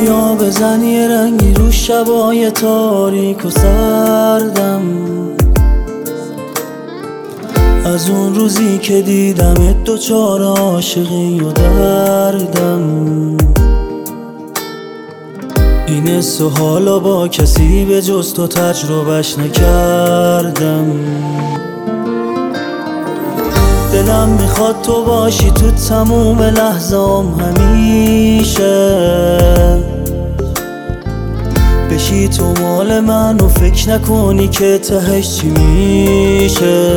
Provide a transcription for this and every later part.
بیا بزن یه رنگی رو شبای تاریک و سردم، از اون روزی که دیدمت دوچار عاشقی و دردم. این حس و حالا با کسی به جز تو تجربهش نکردم. دلم میخواد تو باشی تو تموم لحظام، همیشه بشی تو مال من و فکر نکنی که تهش چی میشه.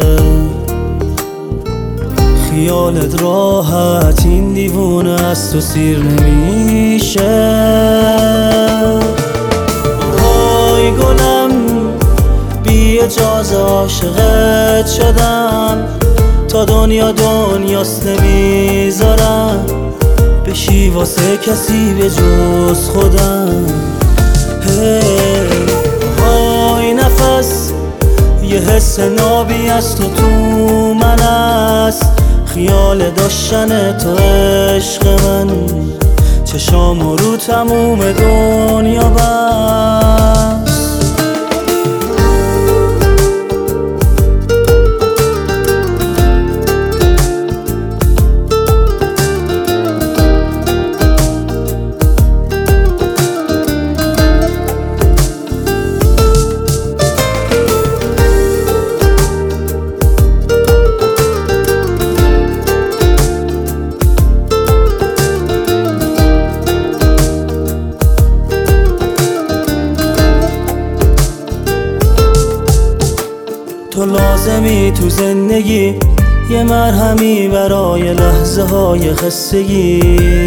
خیالت راحت این دیوونه از تو سیر نمیشه. وای گلم بی اجازه عاشقت شدم، تا دنیاست نمیذارم بشی واسه کسی به جز خودم. های نفس یه حس نابی از تو من است، خیال داشتن تو عشق من، چشام رو تموم دنیا بست. تو لازمی تو زندگی، یه مرهمی برای لحظه های خستگی.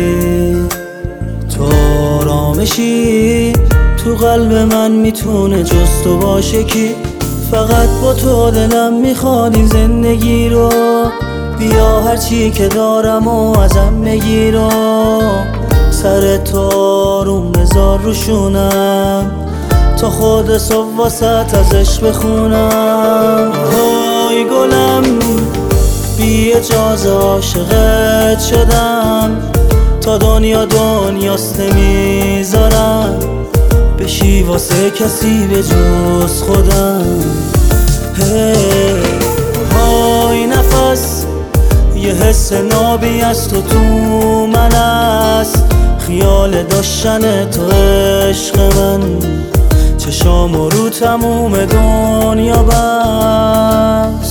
تو آرامشی تو قلب من، میتونه جز تو باشه کی؟ فقط با تو دلم میخواد این زندگی رو، بیا هرچی که دارم و ازم بگیر و سر تو آروم بذار روشونم، تا خود صبح واسط ازش بخونم. های گلم بی اجازه عاشقت شدم، تا دنیاست نمیذارم بشی واسه کسی به جز خودم. های نفس یه حس نابی از تو من است، خیال داشتن تو عشق من، چشام رو تموم دنیا بست.